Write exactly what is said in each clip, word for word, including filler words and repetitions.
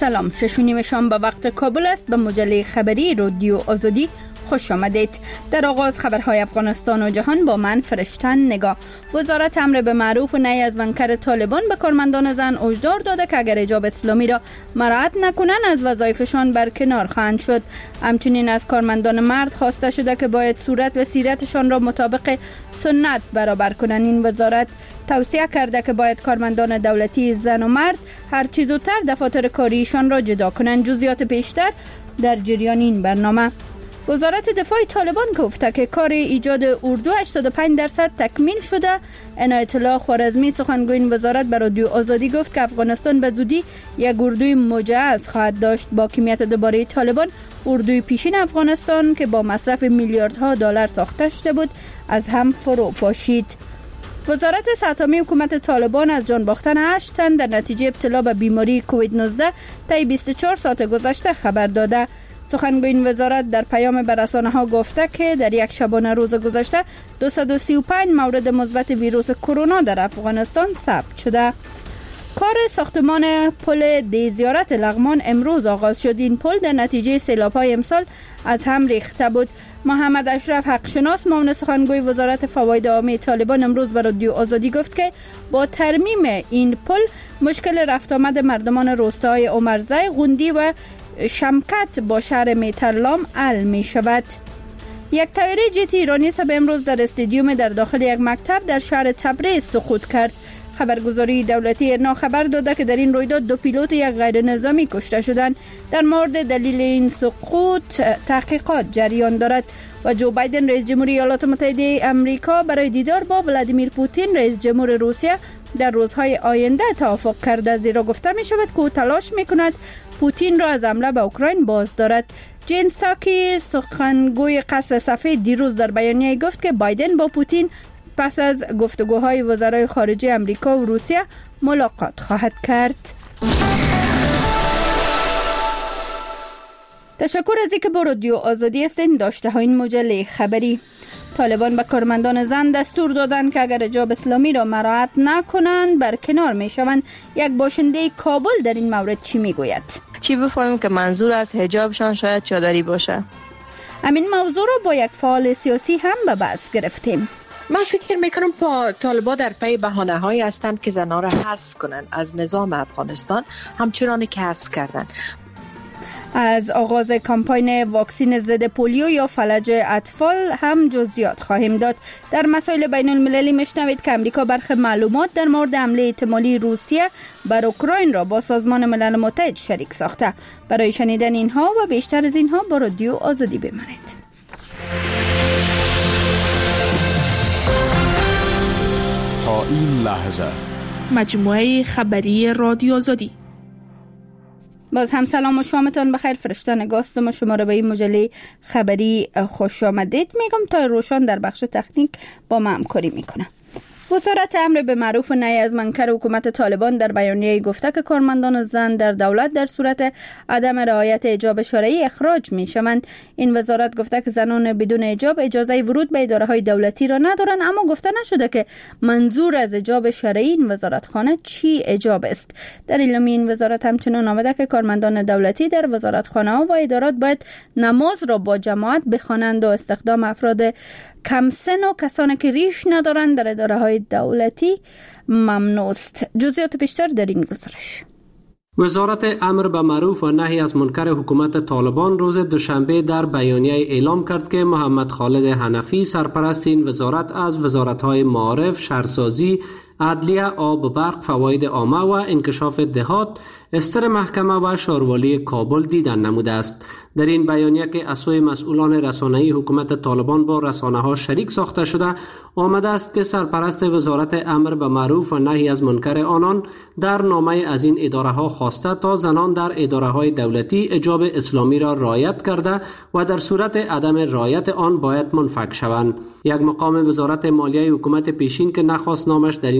سلام، شش و نیم شام به وقت کابل است. به مجله خبری رادیو آزادی خوش آمدید. در آغاز خبرهای افغانستان و جهان با من فرشتن نگاه. وزارت امر به معروف و نهی از منکر طالبان به کارمندان زن هشدار داده که اگر حجاب اسلامی را مراعات نکنند از وظایفشان برکنار خواهند شد. همچنین از کارمندان مرد خواسته شده که باید صورت و سیرتشان را مطابق سنت برابر کنند. این وزارت توصیه کرده که باید کارمندان دولتی زن و مرد هر چه زودتر دفاتر کاریشان را جدا کنند. جزئیات بیشتر در جریان این برنامه. وزارت دفاع طالبان گفته که کار ایجاد اردو هشتاد و پنج درصد تکمیل شده. عنایت الله خوارزمی سخنگوی این وزارت به رادیو آزادی گفت که افغانستان به زودی یک اردوی مجهز خواهد داشت. با حاکمیت دوباره طالبان، اردوی پیشین افغانستان که با مصرف میلیاردها دلار ساخته شده بود از هم فرو پاشید. وزارت صحت عامه حکومت طالبان از جان باختن هشت تن در نتیجه ابتلا به بیماری کووید نوزده طی بیست و چهار ساعت گذشته خبر داده. سخنگوی این وزارت در پیام به رسانه‌ها گفته که در یک شبانه روز گذشته دویست و سی و پنج مورد مثبت ویروس کرونا در افغانستان ثبت شده. کار ساختمان پل دی زیارت لغمان امروز آغاز شد. این پل در نتیجه سیلاب‌های امسال از هم ریخته بود. محمد اشرف حقشناس معاون سخنگوی وزارت فواید عامه طالبان امروز به رادیو آزادی گفت که با ترمیم این پل مشکل رفت آمد مردمان روستاهای عمرزی، غوندی و شمکت با شهر میترلام حل می شود. یک طیاره جت ایرانی صبح امروز در استادیوم در داخل یک مکتب در شهر تبریز سقوط کرد. خبرگزاری دولتی ایرنا خبر داده که در این رویداد دو پیلوت یک غیر نظامی کشته شدند. در مورد دلیل این سقوط تحقیقات جریان دارد. و جو بایدن رئیس جمهوری ایالات متحده آمریکا برای دیدار با ولادیمیر پوتین رئیس جمهور روسیه در روزهای آینده توافق کرده، زیرا گفته می شود که او تلاش می کند پوتین را از حمله به اوکراین باز دارد. جین ساکی سخنگوی قصر سفید دیروز در بیانیه گفت که بایدن با پوتین پس از گفتگوهای وزرای خارجه آمریکا و روسیه ملاقات خواهد کرد. تشکر از اینکه با رادیو آزادی هستین. داشته ها این مجله خبری. طالبان به کارمندان زن دستور دادند که اگر حجاب اسلامی را مراعات نکنند برکنار می شوند. یک باشنده کابل در این مورد چی می گوید؟ چی بفهمیم که منظور از حجابشان شاید چادری باشه. همین موضوع را با یک فعال سیاسی هم به بحث گرفتیم. من فکر میکنم پا طالبان در پی بهانه هایی هستند که زنها را حذف کنند از نظام افغانستان، همچنانی که حذف کردند. از آغاز کمپاین واکسین ضد پولیو یا فلج اطفال هم جزئیات خواهیم داد. در مسائل بین المللی میشنوید که امریکا برخی معلومات در مورد حمله احتمالی روسیه بر اوکراین را با سازمان ملل متحد شریک ساخته. برای شنیدن اینها و بیشتر از اینها با رادیو آزادی بمانید. تا این لحظه مجموعه خبری رادیو آزادی. باز هم سلام و شامتان بخیر. فرشته نگاستم و شما را به این مجله خبری خوش آمدید میگم. تا روشان در بخش تکنیک با ما همکاری میکنه. وزارت امر به معروف و نهی از منکر حکومت طالبان در بیانیه گفته که کارمندان زن در دولت در صورت عدم رعایت حجاب شرعی اخراج میشوند. این وزارت گفته که زنان بدون حجاب اجازه ورود به اداره‌های دولتی را ندارند، اما گفته نشده که منظور از حجاب شرعی این وزارتخانه چی حجاب است. در اعلام این وزارت همچنین آمده که کارمندان دولتی در وزارتخانه‌ها و ادارات باید نماز را با جماعت بخوانند و استخدام افراد کم سن و کسانی که ریش ندارند در اداره‌های دولتی ممنوع است. جزئیات بیشتر در این گزارش. وزارت امر به معروف و نهی از منکر حکومت طالبان روز دوشنبه در بیانیه اعلام کرد که محمد خالد حنفی سرپرست این وزارت از وزارت‌های معارف، شهرسازی، عدلیه، آب و برق، فواید عامه و انکشاف دهات، استر محکمه و شاروالی کابل دیدن نموده است. در این بیانیه که از سوی مسئولان رسانه‌ای حکومت طالبان با رسانه‌ها شریک ساخته شده، آمده است که سرپرست وزارت امر به معروف و نهی از منکر آنان در نامه از این اداره‌ها خواسته تا زنان در اداره‌های دولتی حجاب اسلامی را رعایت کرده و در صورت عدم رعایت آن باید منفک شوند. یک مقام وزارت مالیه حکومت پیشین که نخواست نامش در این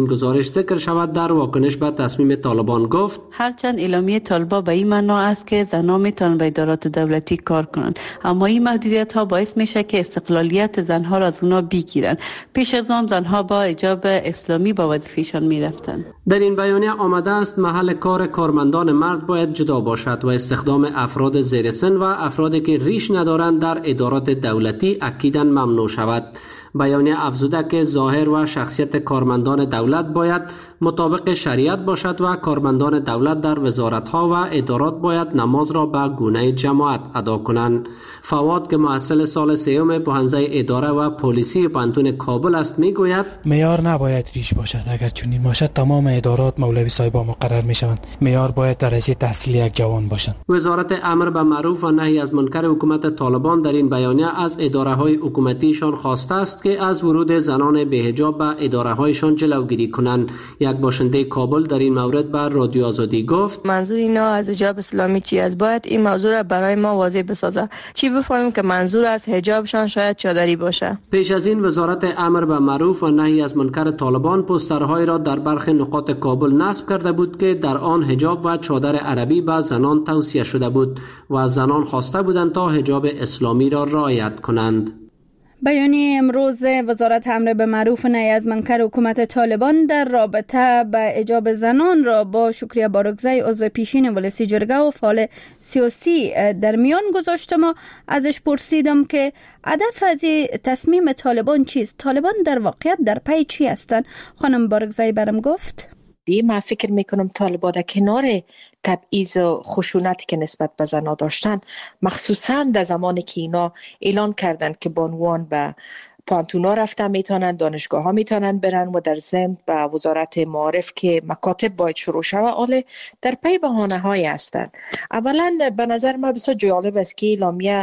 گزارش ذکر شود در واکنش به تصمیم طالبان گفت هرچند اعلامیه طالبان به این معنا است که زنان میتونن به ادارات دولتی کار کنند، اما این محدودیت ها باعث میشه که استقلالیت زنها را از اونا بگیرن. پیش از آن زنها با حجاب اسلامی با وظیفه‌شان میرفتند. در این بیانیه آمده است محل کار کارمندان مرد باید جدا باشد و استخدام افراد زیر سن و افرادی که ریش ندارند در ادارات دولتی اکیداً ممنوع شود. بیانیه افزوده که ظاهر و شخصیت کارمندان دولت باید مطابق شریعت باشد و کارمندان دولت در وزارت‌ها و ادارات باید نماز را به گونه جماعت ادا کنند. فواد که محصل سال سیوم پوهنځی اداره و پلیسی پوهنتون کابل است میگوید معیار نباید ریش باشد. اگر چنین باشد تمام ادارات مولوی صاحبا مقرر میشوند. معیار باید درجه تحصیل یک جوان باشند. وزارت امر به معروف و نهی از منکر حکومت طالبان در این بیانیه از اداره‌های حکومتیشان خواسته است که از ورود زنان بی‌حجاب به اداره‌هایشان جلوگیری کنند. یک باشنده کابل در این مورد به رادیو آزادی گفت منظور اینا از حجاب اسلامی چی است؟ باید این موضوع را برای ما واضح بسازه. چی بفهمیم که منظور از حجابشان شاید چادری باشه. پیش از این وزارت امر به معروف و نهی از منکر طالبان پوسترهای را در برخی نقاط کابل نصب کرده بود که در آن حجاب و چادر عربی به زنان توصیه شده بود و از زنان خواسته بودند تا حجاب اسلامی را رعایت کنند. بیانیه امروز وزارت امر به معروف و نهی از منکر حکومت طالبان در رابطه با حجاب زنان را با شکریه بارگزی عضو پیشین ولسی جرگه و فعال سیاسی در میان گذاشت. ما ازش پرسیدم که هدف از تصمیم طالبان چیست؟ طالبان در واقعیت در پی چی هستند؟ خانم بارگزی برام گفت من فکر میکنم طالبان در کنار تبعیض و خشونتی که نسبت به زنها داشتن، مخصوصا در زمانی که اینا اعلان کردند که به عنوان به پانتونا رفتن میتونن، دانشگاه ها میتونن برن و در ضمن به وزارت معارف که مکاتب باید شروع شود، آله در پی بهانه های هستند. اولا به نظر ما بسیار جالب است که اعلامیه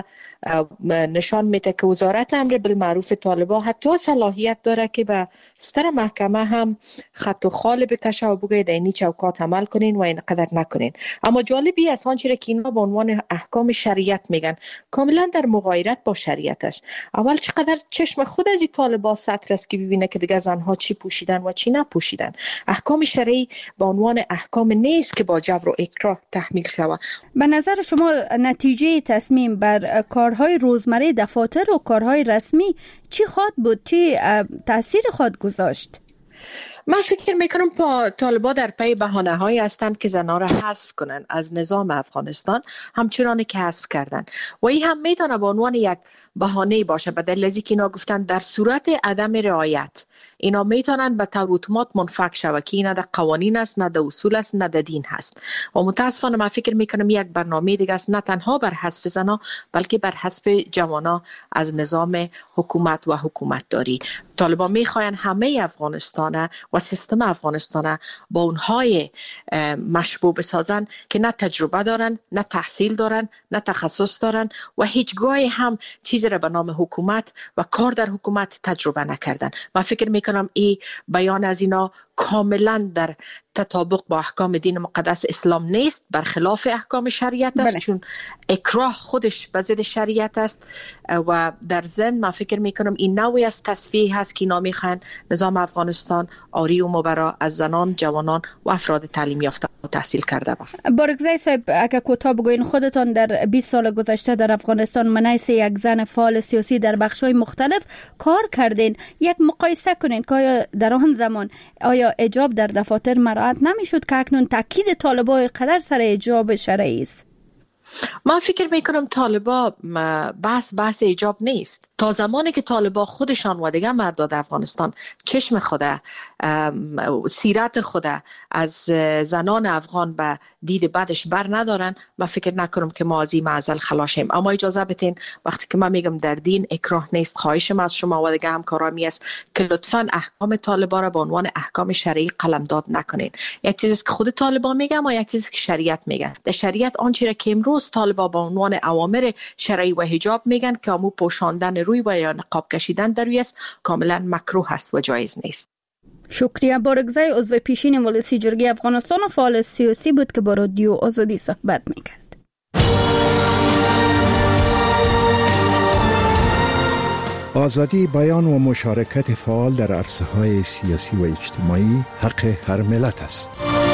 نشان میده که وزارت امر بالمعروف طالبان حتی صلاحیت داره که به ستر محکمه هم خط و خال بکشه و بگه در این چوکات عمل کنین و اینقدر نکنین. اما جالبی است آنچه که اینا به عنوان احکام شریعت میگن کاملا در مغایرت با شریعت است. اول چقدر چشم خود از این طالبان سطر است که ببینه که دیگه زنها چی پوشیدن و چی نپوشیدن. احکام شرعی به عنوان احکام نیست که با جبر و اکراه تحمیل شود. به نظر شما نتیجه تصمیم بر کارهای روزمره دفاتر و کارهای رسمی چی خواهد بود؟ چی تأثیر خواهد گذاشت؟ من فکر میکنم پا طالبان در پی بهانه هایی هستند که زنها را حذف کنن از نظام افغانستان، همچنانی که حذف کردن و این هم میتونه به عنوان یک بهانه باشه به دلیل از اینکه اینا گفتن در صورت عدم رعایت اینا میتونن به طور اتومات منفک شود که اینا در قوانین است، نه در اصول است، نه در دین هست. و متاسفانه من فکر میکنم یک برنامه دیگه است، نه تنها بر حذف زنها بلکه بر حذف جوانا از نظام حکومت و حکومت داری. طالبان میخواین همه افغانستان و سیستم افغانستان با اونهای مشبوه بسازن که نه تجربه دارن، نه تحصیل دارن، نه تخصص دارن و هیچگاهی هم چیزی را به نام حکومت و کار در حکومت تجربه نکردن. من فکر میکنم این بیان از اینا کاملا در تطابق با احکام دین مقدس اسلام نیست، برخلاف احکام شریعت است. بله. چون اکراه خودش به ضد شریعت است و در ضمن من فکر میکنم این نوعی از تصفیه هست که اینا میخوان نظام افغانستان آری و مبرا از زنان، جوانان و افراد تعلیم یافته و تحصیل کرده باشه. بارگزی صاحب اگه کوتاه بگوین، خودتان در بیست سال گذشته در افغانستان منیس یک زن فعال سیاسی در بخش‌های مختلف کار کردین، یک مقایسه کنین که آیا در آن زمان آیا حجاب در دفاتر مراعات نمیشد که اکنون تاکید طالبان قدر سر حجاب شرعی است؟ من فکر میکنم طالبان بحث بحث حجاب نیست. تا زمانی که طالبان خودشان و دیگه مرداد افغانستان چشم خود، سیرت خود از زنان افغان به دید بعدش بر ندارن، من فکر نکنم که ما از این معضل خلاصیم. اما اجازه بدین وقتی که من میگم در دین اکراه نیست، خواهشم از شما و دیگه همکارامی است که لطفاً احکام طالبان را به عنوان احکام شرعی قلمداد نکنین. یک چیزی که خود طالبان میگن و یک چیزی که شریعت میگن. در شریعت آنچه که امروز طالبان به عنوان اوامر شرعی و حجاب میگن که امو پوشاندن روی و یا نقاب کشیدن در روی است، کاملا مکروه است و جایز نیست. شکریه. بارگزی عضو پیشین ولسی جرگه افغانستان و فعال سیاسی بود که با رادیو آزادی صحبت میکرد. آزادی بیان و مشارکت فعال در عرصه‌های سیاسی و اجتماعی حق هر ملت است.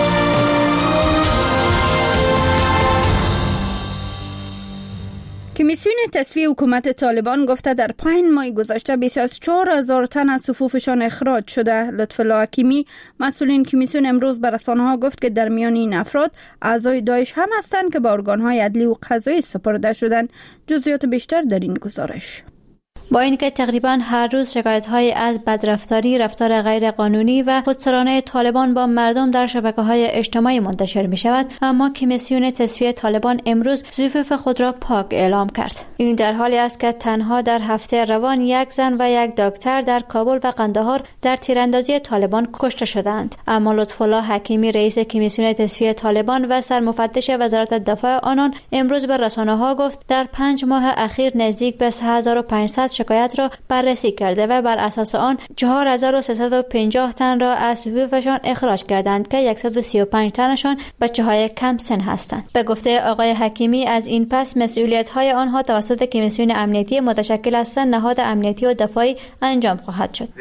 کمیسیون تصفیه حکومت طالبان گفته در پنج ماه گذشته بیش از چهار هزار تن از صفوفشان اخراج شده. لطفالله حکیمی مسئولین کمیسیون امروز به رسانه‌ها گفت که در میان این افراد اعضای داعش هم هستند که به ارگان‌های عدلی و قضایی سپرده شدند. جزئیات بیشتر در این گزارش. با اینکه تقریبا هر روز شکایت‌های از بدرفتاری، رفتار غیرقانونی و خودسرانه طالبان با مردم در شبکه‌های اجتماعی منتشر می‌شود، اما کمیسیون تصفیه طالبان امروز صفوف خود را پاک اعلام کرد. این در حالی است که تنها در هفته روان یک زن و یک دکتر در کابل و قندهار در تیراندازی طالبان کشته شدند. اما لطفالله حکیمی رئیس کمیسیون تصفیه طالبان و سرمفتش وزارت دفاع آنان امروز به رسانه‌ها گفت در پنج ماه اخیر نزدیک به سه هزار و پانصد شکایت را بررسی کرده و بر اساس آن چهار هزار و سیصد و پنجاه تن را از صفوفشان اخراج کردند که صد و سی و پنج تنشان بچه‌های کم سن هستند. به گفته آقای حکیمی از این پس مسئولیت‌های آنها توسط کمیسیون امنیتی متشکل از سه نهاد امنیتی و دفاعی انجام خواهد شد.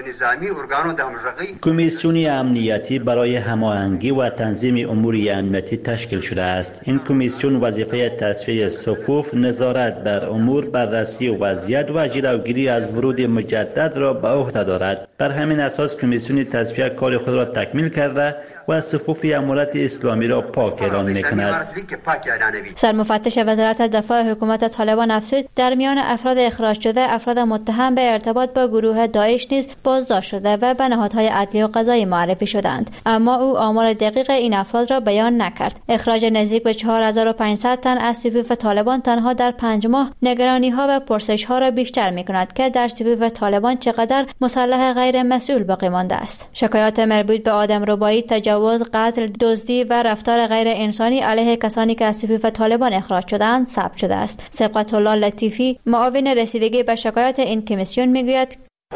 کمیسیون امنیتی برای هماهنگی و تنظیم امور امنیتی تشکیل شده است. این کمیسیون وظیفه تصفیه صفوف، نظارت بر امور، بررسی وضعیت و جلوگیری از ورود مجدد را به عهده دارد. بر همین اساس کمیسیون تصفیه کار خود را تکمیل کرده و صفوف امارت اسلامی را پاک اعلام می‌کند. سرمفتش وزارت دفاع حکومت طالبان افزود در میان افراد اخراج شده افراد متهم به ارتباط با گروه داعش نیز بازداشت شده و به نهادهای عدلی و قضایی معرفی شدند، اما او آمار دقیق این افراد را بیان نکرد. اخراج نزدیک به چهار هزار و پانصد تن از صفوف طالبان تنها در پنج ماه نگرانی‌ها و پرسش‌ها را بیشتر می‌کند که در صفوف طالبان چقدر مسلح غیر مسئول باقی مانده است. شکایات مربوط به آدمربایی، تجاوز، قتل، دزدی و رفتار غیر انسانی علیه کسانی که از صفوف طالبان اخراج شده‌اند ثبت شده است. سبقت الله لطیفی معاون رسیدگی به شکایات این کمیسیون میگوید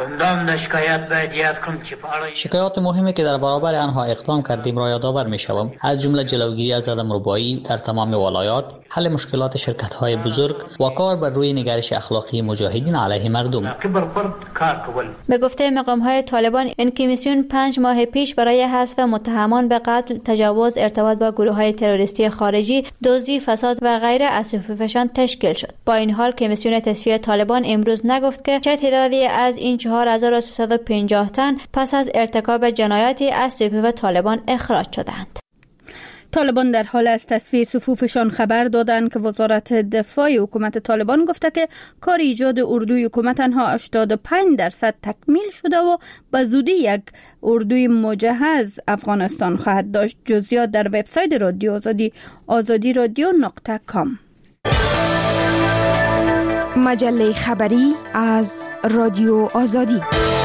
شکایات مهمی که در برابر آنها اقدام کردیم را یادآور می‌شوم، از جمله جلوگیری از آدمربایی در تمام ولایات، حل مشکلات شرکت‌های بزرگ و کار بر روی نگرش اخلاقی مجاهدین علیه مردم. به گفته مقام‌های طالبان این کمیسیون پنج ماه پیش برای حذف متهمان به قتل، تجاوز، ارتباط با گروه‌های تروریستی خارجی، دزدی، فساد و غیره از صفوفشان تشکیل شد. با این حال کمیسیون تصفیه طالبان امروز نگفت که چه تعدادی از این چهار هزار و سیصد و پنجاه تن پس از ارتکاب جنایتی از صفوف طالبان اخراج شدند. طالبان در حال از تصفیه صفوفشان خبر دادند که وزارت دفاع حکومت طالبان گفته که کار ایجاد اردوی حکومت تنها هشتاد و پنج درصد تکمیل شده و به زودی یک اردوی مجهز افغانستان خواهد داشت. جزئیات در وبسایت رادیو آزادی آزادی رادیو نقطه کام. مجله خبری از رادیو آزادی.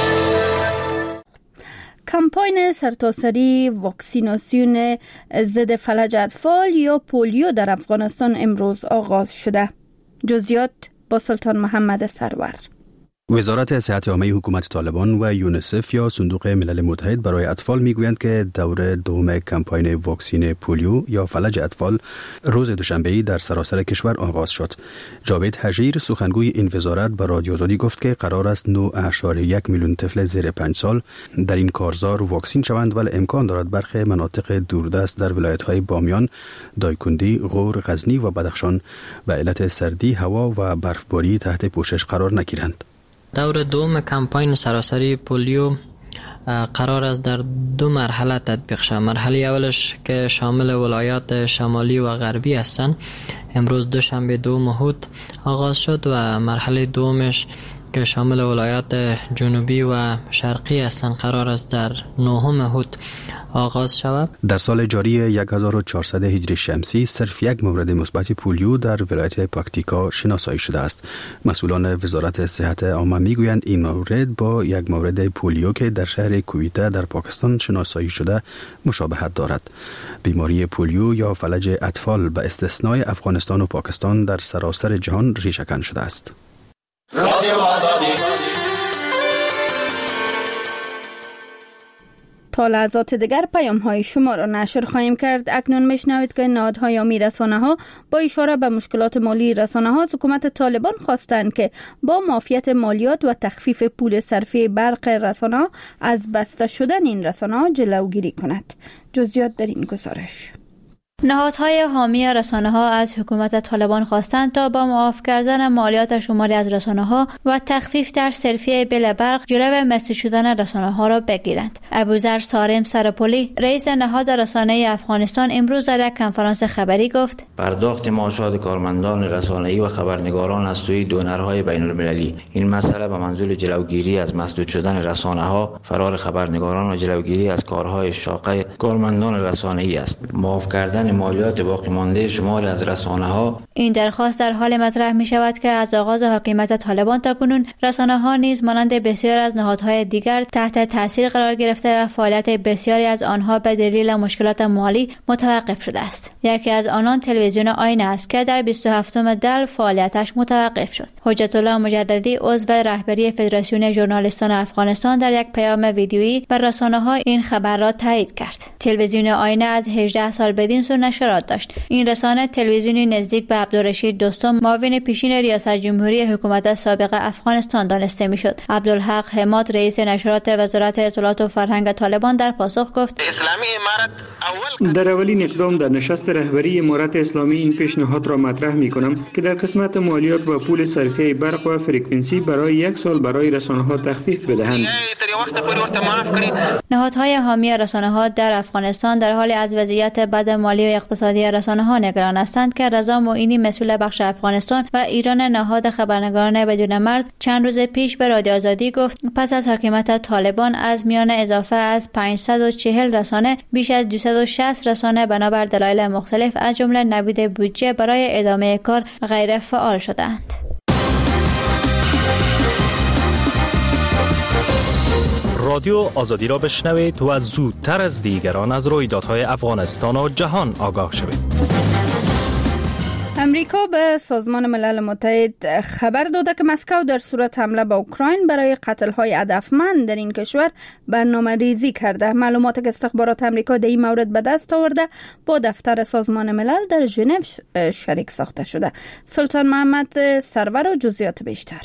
کمپاین سرتاسری واکسیناسیون ضد فلج اطفال یا پولیو در افغانستان امروز آغاز شده. جزئیات با سلطان محمد سرور. وزارت صحت عامه حکومت طالبان و یونیسف یا صندوق ملل متحد برای اطفال میگویند که دور دوم کمپاین واکسین پولیو یا فلج اطفال روز دوشنبه در سراسر کشور آغاز شد. جاوید حجیر سخنگوی این وزارت به رادیو آزادی گفت که قرار است نه اشاری یک میلیون طفل زیر پنج سال در این کارزار واکسین شوند، ولی امکان دارد برخی مناطق دوردست در ولایت‌های بامیان، دایکندی، غور، غزنی و بدخشان به علت سردی هوا و برفباری تحت پوشش قرار نگیرند. دور دوم کمپاین سراسری پولیو قرار است در دو مرحله تطبیق شود. مرحله اولش که شامل ولایات شمالی و غربی هستند امروز دوشنبه دوم اود آغاز شد و مرحله دومش که شامل ولایات جنوبی و شرقی هستند قرار است در نهم اود آغاز شود. در سال جاری هزار و چهارصد هجری شمسی صرف یک مورد مثبت پولیو در ولایت پاکتیکا شناسایی شده است. مسئولان وزارت صحت عامه میگویند این مورد با یک مورد پولیو که در شهر کویته در پاکستان شناسایی شده مشابهت دارد. بیماری پولیو یا فلج اطفال به استثنای افغانستان و پاکستان در سراسر جهان ریشه‌کن شده است. تا لحظات دیگر پیام های شما را نشر خواهیم کرد. اکنون میشنوید که نهادهای عامی رسانه ها با اشاره به مشکلات مالی رسانه ها حکومت طالبان خواستند که با معافیت مالیات و تخفیف پول صرفی برق رسانه ها از بسته شدن این رسانه ها جلوگیری کند. جزئیات در این گزارش. نهادهای حامی رسانه‌ها از حکومت طالبان خواستند تا با معاف کردن مالیات شماری از رسانه‌ها و تخفیف در صرفی بیل برق جلوی مسدود شدن رسانه‌ها را بگیرند. ابوذر سارم سرپولی رئیس نهاد رسانه افغانستان امروز در یک کنفرانس خبری گفت: پرداخت معاشات کارمندان رسانه‌ای و خبرنگاران از سوی دونرهای بین‌المللی، این مسئله به منظور جلوگیری از مسدود شدن رسانه‌ها، فرار خبرنگاران و جلوگیری از کارهای شاقه کارمندان رسانه‌ای است. معاف کردن مالیات باقی مانده شماری از رسانه‌ها. این درخواست در حال مطرح می شود که از آغاز حکومت طالبان تا کنون رسانه‌ها نیز مانند بسیار از نهادهای دیگر تحت تاثیر قرار گرفته و فعالیت بسیاری از آنها به دلیل مشکلات مالی متوقف شده است. یکی از آنان تلویزیون آینه است که در بیست و هفتم در فعالیتش متوقف شد. حجت الله مجددی عضو رهبری فدراسیون ژورنالیستان افغانستان در یک پیام ویدیویی بر رسانه‌ها این خبر را تایید کرد. تلویزیون آینه از هجده سال بدین سو نشرات داشت. این رسانه تلویزیونی نزدیک به عبدالرشید دوستم، معاون پیشین ریاست جمهوری حکومت سابق افغانستان دانسته میشد. عبدالحق حماد رئیس نشرات وزارت اطلاعات و فرهنگ طالبان در پاسخ گفت: اسلامی امارت اول در اولین اقدام در نشست رهبری امارت اسلامی این پیشنهاد را مطرح می کنم که در قسمت مالیات و پول صرفه برق و فرکانسی برای یک سال برای رسانه‌ها تخفیف بدهند. نهادهای حامی رسانه‌ها در افغانستان در حال از وضعیت بد مالی و اقتصادی رسانه‌ها نگران هستند که رضا معینی مسئول بخش افغانستان و ایران نهاد خبرنگاران بدون مرز چند روز پیش به رادیو آزادی گفت پس از حکومت طالبان از میان اضافه از پانصد و چهل رسانه بیش از دویست و شصت رسانه بنابر دلایل مختلف از جمله نبود بودجه برای ادامه کار غیر فعال شدند. رادیو آزادی را بشنوید و زودتر از دیگران از رویدادهای افغانستان و جهان آگاه شوید. امریکا به سازمان ملل متحد خبر داده که مسکو در صورت حمله به اوکراین برای قتل‌های هدفمند در این کشور برنامه ریزی کرده. معلوماتی که استخبارات امریکا در این مورد به دست آورده با دفتر سازمان ملل در ژنو شریک ساخته شده. سلطان محمد سرور و جزئیات بیشتر.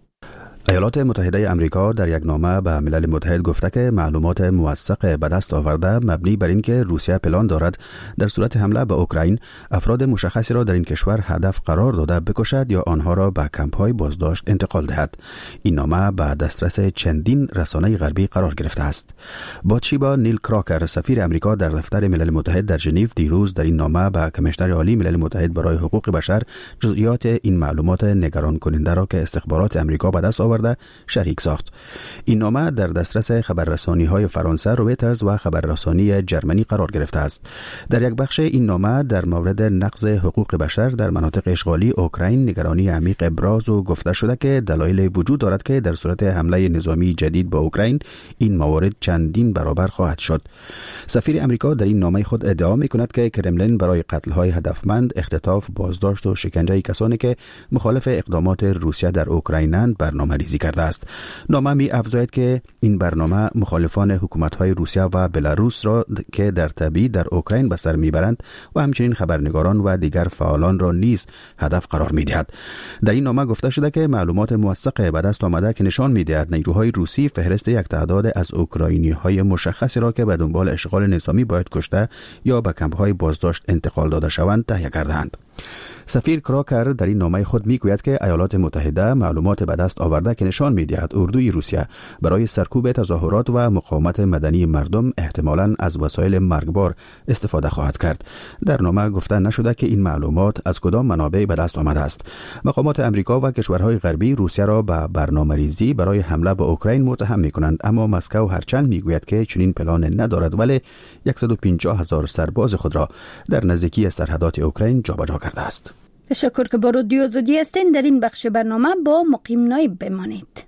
ایالات متحده امریکا در یک نامه به ملل متحد گفته که معلومات موثق به دست آورده مبنی بر اینکه روسیه پلان دارد در صورت حمله به اوکراین افراد مشخصی را در این کشور هدف قرار داده بکشد یا آنها را به کمپ‌های بازداشت انتقال دهد. این نامه به دسترس چندین رسانه غربی قرار گرفته است. باتشیبا نیل کراکر سفیر امریکا در دفتر ملل متحد در ژنو دیروز در این نامه به کمیشنر عالی ملل متحد برای حقوق بشر جزئیات این معلومات نگران کننده را که استخبارات امریکا به دست آورده شریک ساخت. این نامه در دسترس خبررسانی‌های فرانسه، رویترز و خبررسانی جرمنی قرار گرفته است. در یک بخش این نامه در مورد نقض حقوق بشر در مناطق اشغالی اوکراین نگرانی عمیق ابراز و گفته شده که دلایل وجود دارد که در صورت حمله نظامی جدید به اوکراین این موارد چندین برابر خواهد شد. سفیر امریکا در این نامه خود ادعا می‌کند که کرملین برای قتل‌های هدفمند، اختطاف، بازداشت و شکنجه کسانی که مخالف اقدامات روسیه در اوکراینند برنامه‌ریزی کرده است. نامه می افزاید که این برنامه مخالفان حکومت‌های روسیه و بلاروس را که در تبعید در اوکراین به سر میبرند و همچنین خبرنگاران و دیگر فعالان را نیز هدف قرار می‌دهد. در این نامه گفته شده که معلومات موثق به دست آمده که نشان می‌دهد نیروهای روسی فهرست یک تعداد از اوکراینی‌های مشخصی را که به دنبال اشغال نظامی باید کشته یا به کمپ‌های بازداشت انتقال داده شوند تهیه کرده‌اند. سفیر کراکر در این نامه خود میگوید که ایالات متحده معلومات به دست آورده که نشان می‌دهد اردوی روسیه برای سرکوب تظاهرات و مقاومت مدنی مردم احتمالاً از وسایل مرگبار استفاده خواهد کرد. در نامه گفته نشده که این معلومات از کدام منابع به دست آمده است. مقامات امریکا و کشورهای غربی روسیه را به برنامه‌ریزی برای حمله به اوکراین متهم می‌کنند، اما مسکو هرچند میگوید که چنین پلان ندارد ولی صد و پنجاه هزار سرباز خود را در نزدیکی سرحدات اوکراین جابجا کرده است. تشکر که با رادیو آزادی هستین. در این بخش برنامه با مقیم نایب بمانید.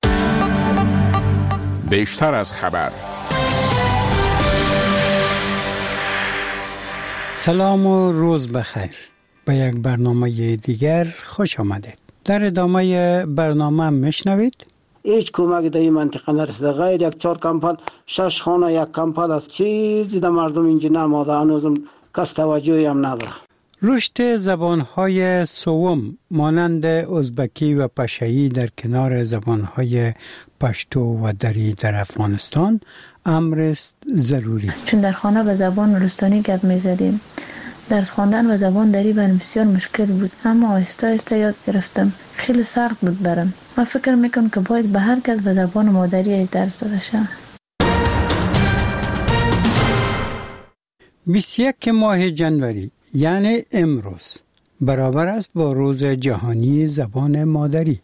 بیشتر از خبر. سلام و روز بخیر. به یک برنامه دیگر خوش آمدید. در ادامه برنامه میشنوید هیچ کمک در این منطقه نرسیده. غیر یک چهار کمپل، شش خانه یک کمپل است، چیزی در مردم اینجا نماده، هنوزم کس توجهی هم نداره. رشد زبانهای سوم مانند ازبکی و پشایی در کنار زبانهای پشتو و دری در افغانستان امر است ضروری. چون در خانه به زبان نورستانی گپ می‌زدیم، درس خواندن و زبان دری برام بسیار مشکل بود، اما آهسته آهسته یاد گرفتم. خیلی سخت بود برام. من فکر میکنم که باید به هر کس به زبان مادری درس داده شود. بیست و یک ماه جنوری یعنی امروز برابر است با روز جهانی زبان مادری.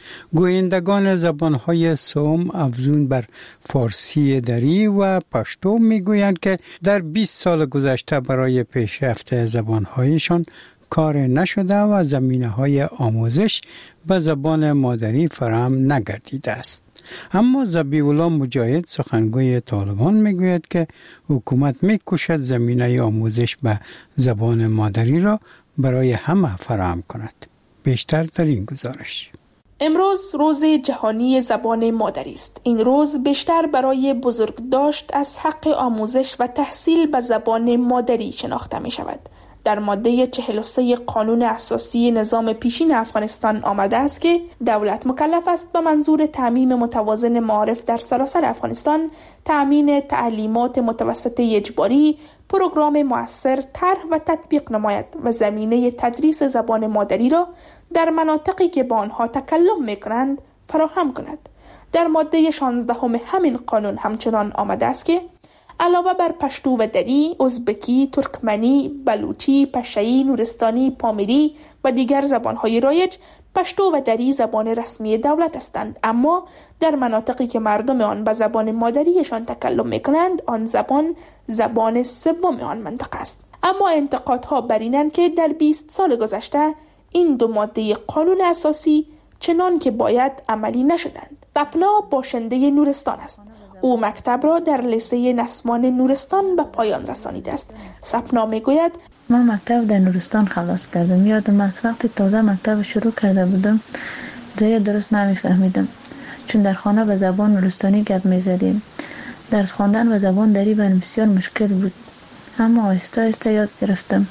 گویندگان زبانهای سوم افزون بر فارسی دری و پشتو میگویند که در بیست سال گذشته برای پیشرفت زبانهایشان کار نشده و زمینه‌های آموزش به زبان مادری فراهم نگردیده است. اما ذبیح الله مجاهد سخنگوی طالبان میگوید که حکومت میکوشد زمینه آموزش به زبان مادری را برای همه فراهم کند. بیشتر در این گزارش. امروز روز جهانی زبان مادری است. این روز بیشتر برای بزرگداشت از حق آموزش و تحصیل به زبان مادری شناخته می شود. در ماده چهل و سه قانون اساسی نظام پیشین افغانستان آمده است که دولت مکلف است به منظور تامین متوازن معارف در سراسر افغانستان تامین تعلیمات متوسط اجباری، پروگرام مؤثر، طرح و تطبیق نماید و زمینه تدریس زبان مادری را در مناطقی که با آنها تکلم می‌کنند فراهم کند. در ماده شانزده همین قانون همچنان آمده است که علاوه بر پشتو و دری، ازبکی، ترکمنی، بلوچی، پشایی، نورستانی، پامیری و دیگر زبانهای رایج، پشتو و دری زبان رسمی دولت هستند، اما در مناطقی که مردم آن به زبان مادریشان تکلم می‌کنند، آن زبان زبان سوم آن منطقه است. اما انتقادها بر اینند که در بیست سال گذشته این دو ماده قانون اساسی چنان که باید عملی نشدند. سپنا باشنده نورستان است. او مکتب را در لیسه نسمان نورستان به پایان رسانیده است. سپنا میگوید من مکتب در نورستان خلاص کردم. یادم از وقتی تازه مکتب شروع کرده بودم دیگه درست نمیفهمیدم، چون در خانه به زبان نورستانی گپ میزدیم. درس خواندن و زبان دری برام بسیار مشکل بود، اما آهسته آهسته یاد گرفتم.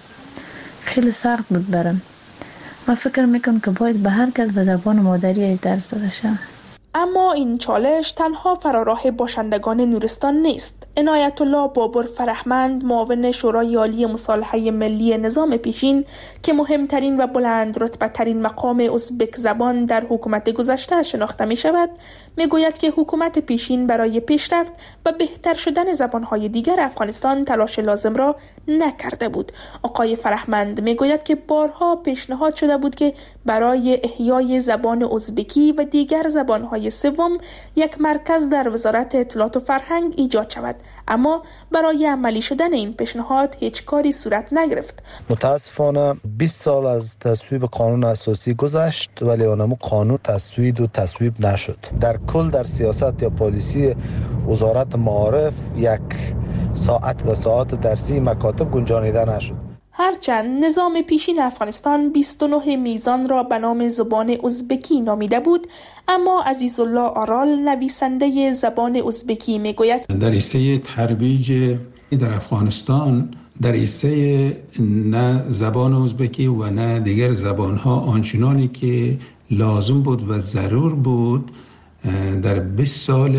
خیلی سخت بود برام. من فکر میکنم که باید به هر کس به زبان مادری درس داده شود. اما این چالش تنها فراراه باشندگان نورستان نیست. عنایت الله بابر فرهمند، معاون شورای عالی مصالحه ملی نظام پیشین که مهمترین و بلند رتبه ترین مقام ازبک زبان در حکومت گذشته شناخته می شود، می گوید که حکومت پیشین برای پیشرفت و بهتر شدن زبانهای دیگر افغانستان تلاش لازم را نکرده بود. آقای فرهمند می گوید که بارها پیشنهاد شده بود که برای احیای زبان ازبکی و دیگر زبانهای سوم یک مرکز در وزارت اطلاعات و فرهنگ ایجاد شود، اما برای عملی شدن این پیشنهاد هیچ کاری صورت نگرفت. متاسفانه بیست سال از تصویب قانون اساسی گذشت ولی اونمو قانون تصویب و تصویب نشد. در کل در سیاست یا پالیسی وزارت معارف یک ساعت و ساعت درسی مکاتب گنجانیده نشد. هرچند نظام پیشین افغانستان بیست و نه میزان را به نام زبان ازبکی نامیده بود، اما عزیزالله آرال نویسنده زبان ازبکی میگوید در حیثه ترویج در افغانستان در حیثه نه زبان ازبکی و نه دیگر زبانها آنچنانی که لازم بود و ضرور بود در بیست سال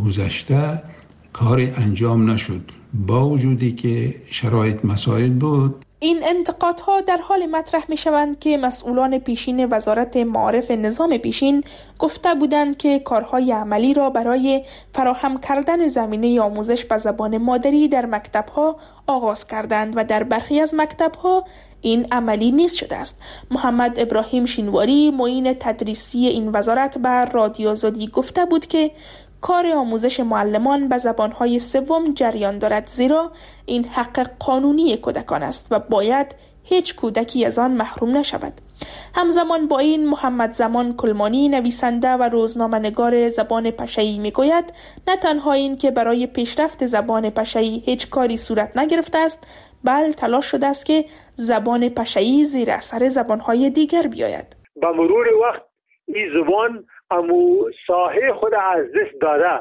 گذشته کاری انجام نشد، با وجودی که شرایط مساعد بود. این انتقادها در حال مطرح می شوند که مسئولان پیشین وزارت معارف نظام پیشین گفته بودند که کارهای عملی را برای فراهم کردن زمینه آموزش به زبان مادری در مکتبها آغاز کردند و در برخی از مکتبها این عملی نیست شده است. محمد ابراهیم شینواری، معین تدریسی این وزارت به رادیو آزادی گفته بود که کار آموزش معلمان به زبانهای سوم جریان دارد، زیرا این حق قانونی کودکان است و باید هیچ کودکی از آن محروم نشود. همزمان با این محمد زمان کلمانی، نویسنده و روزنامه‌نگار زبان پشایی میگوید نه تنها این که برای پیشرفت زبان پشایی هیچ کاری صورت نگرفته است، بل تلاش شده است که زبان پشایی زیر اثر زبانهای دیگر بیاید. با مرور وقت این زبان امو ساحه خود از دست داده.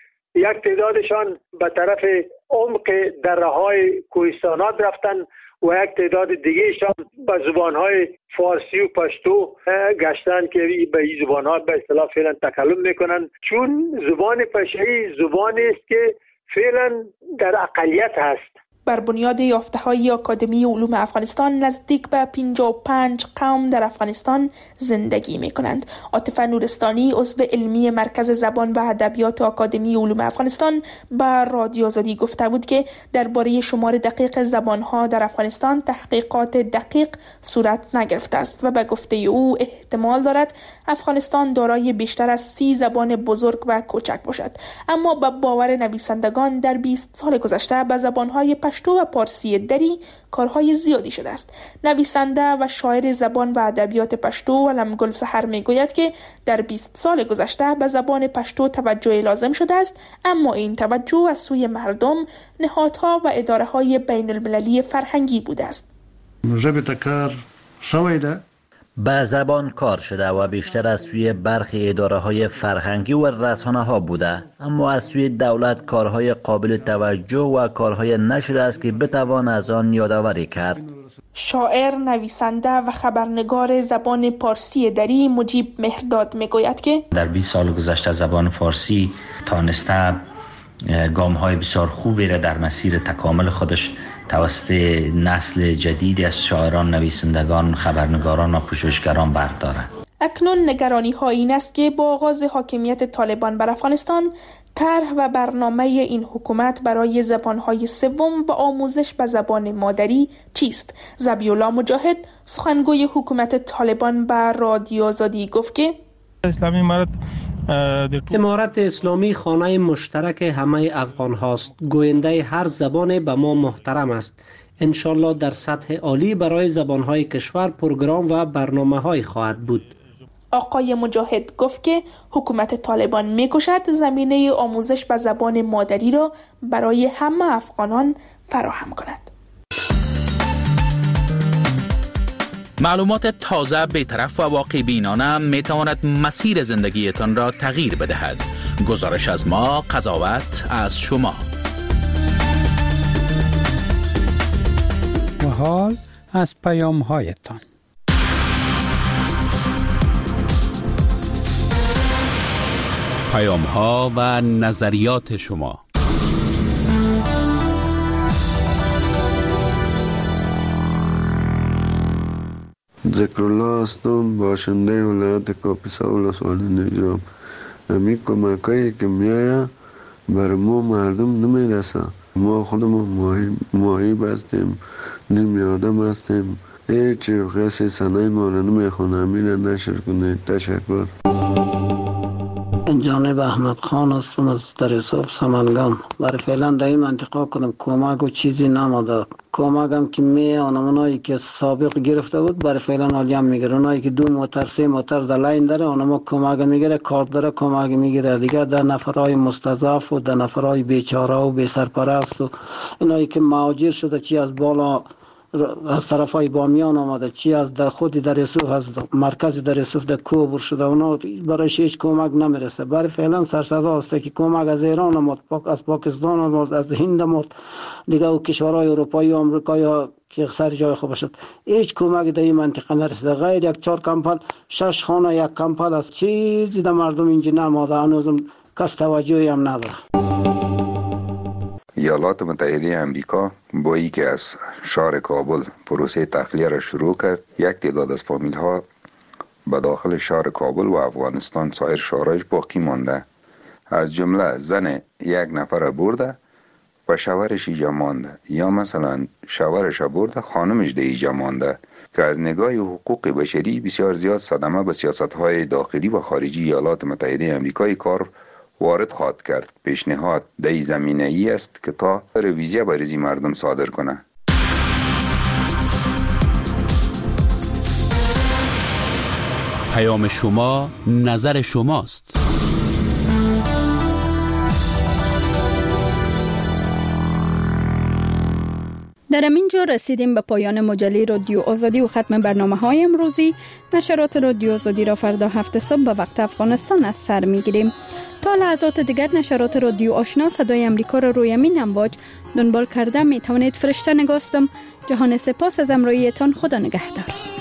یک تعدادشان به طرف عمق دره‌های کوهستانات رفتن و یک تعداد دیگهشان به زبانهای فارسی و پشتو گشتن که به این زبانها به اصطلاح فعلا تکلم میکنن، چون زبان پشتویی زبانی است که فعلا در اقلیت هست. بر بنیاد یافته‌های آکادمی علوم افغانستان نزدیک به پنجاه و پنج قوم در افغانستان زندگی می‌کنند. عاطفه نورستانی عضو علمی مرکز زبان و ادبیات آکادمی علوم افغانستان به رادیو آزادی گفته بود که درباره شمار دقیق زبان‌ها در افغانستان تحقیقات دقیق صورت نگرفته است و به گفته او احتمال دارد افغانستان دارای بیشتر از سی زبان بزرگ و کوچک باشد. اما به باور نویسندگان در بیست سال گذشته به زبان‌های پشتو و پارسی دری کارهای زیادی شده است. نویسنده و شاعر زبان و ادبیات پشتو علم گل سحر میگوید که در بیست سال گذشته به زبان پشتو توجه لازم شده است، اما این توجه از سوی مردم، نهادها و اداره‌های بین المللی فرهنگی بوده است. ژبه ته کار شوی ده به زبان کار شده و بیشتر از سوی برخی اداره‌های فرهنگی و رسانه‌ها بوده، اما از سوی دولت کارهای قابل توجه و کارهای نشده است که بتوان از آن یادآوری کرد. شاعر، نویسنده و خبرنگار زبان پارسی دری مجیب مهرداد میگوید که در بیست سال گذشته زبان فارسی تانسته گام‌های بسیار خوبی را در مسیر تکامل خودش توسط نسل جدیدی از شاعران، نویسندگان، خبرنگاران و پژوهشگران بردارد. اکنون نگرانی ها این است که با آغاز حاکمیت طالبان بر افغانستان، طرح و برنامه این حکومت برای زبانهای سوم و آموزش به زبان مادری چیست؟ ذبیح‌الله مجاهد، سخنگوی حکومت طالبان به رادیو آزادی گفت که اسلامی امارت امارت اسلامی خانه مشترک همه افغان هاست. گوینده هر زبان به ما محترم است. انشالله در سطح عالی برای زبانهای کشور پروگرام و برنامه های خواهد بود. آقای مجاهد گفت که حکومت طالبان می‌کوشد زمینه آموزش به زبان مادری را برای همه افغانان فراهم کند. معلومات تازه، بی‌طرف و واقع بینانه می تواند مسیر زندگیتان را تغییر بدهد. گزارش از ما، قضاوت از شما. و حال از پیام هایتان. پیام ها و نظریات شما. ذکرالله هستم، باشنده ولایت کاپیسا ولسوالی نجراب. همین کمکایی که میایه بر ما مردم نمیرسه. ما خودمون ماهی, ماهی بستیم، نیم آدم هستیم، هیچ کسی سنه ما را نمیخونه. همین نشر کنه. تشکر. جانب احمد خان هستم از درسوف سمنگان. برای فعلا در این منطقه کنم کمک و چیزی نماده. کمک هم که می آنمونایی که سابق گرفته بود برای فعلا حالی هم میگیره. اونایی که دو موتر سه موتر در لاین داره اونما کمک میگیره، کارت داره کمک میگیره. دیگه در نفرهای مستضعف و در نفرهای بیچاره و بی سرپرست و اینایی که مهاجر شده، چی از بالا از طرفای بامیان آمده، چی از در خود در یوسف، از مرکز در یوسف در کوبر شده، اونا برایش هیچ کمک نمیرسه. برای فعلا سرصدا است که کمک از ایران آمد، از پاکستان آمد، از هند آمد، دیگه و کشورهای اروپایی و آمریکایی که سر جای خوب شد. هیچ کمک در این منطقه نرسیده. غیر یک چهار کمپل، شش خانه یک کمپل از چیزی در مردم اینجا نماده. هنوزم کس توجهی هم نداره. ایالات متحده امریکا با ای که از شهر کابل پروسه تخلیه را شروع کرد، یک تعداد از فامیل ها به داخل شهر کابل و افغانستان سایر شهرهایش باقی مانده. از جمله زن یک نفر برده و شوهرش اینجا مانده، یا مثلا شوهرش برده خانمش در اینجا مانده، که از نگاه حقوق بشری بسیار زیاد صدمه به سیاست های داخلی و خارجی ایالات متحده امریکای کار وارد خواهد کرد. پیشنهاد در این زمینه ای است که تا رویزیه بریزی مردم صادر کنه. پیام شما، نظر شماست. در اینجا رسیدیم به پایان مجله رادیو آزادی و ختم برنامه های امروزی. نشرات رادیو آزادی را فردا هفت صبح به وقت افغانستان از سر می گیریم. تا لحظات دیگر نشرات رادیو آشنا صدای امریکا را روی امین امواج دنبال کرده می توانید. فرشته نگاستم. جهان سپاس از امرویتان. خدا نگهدار.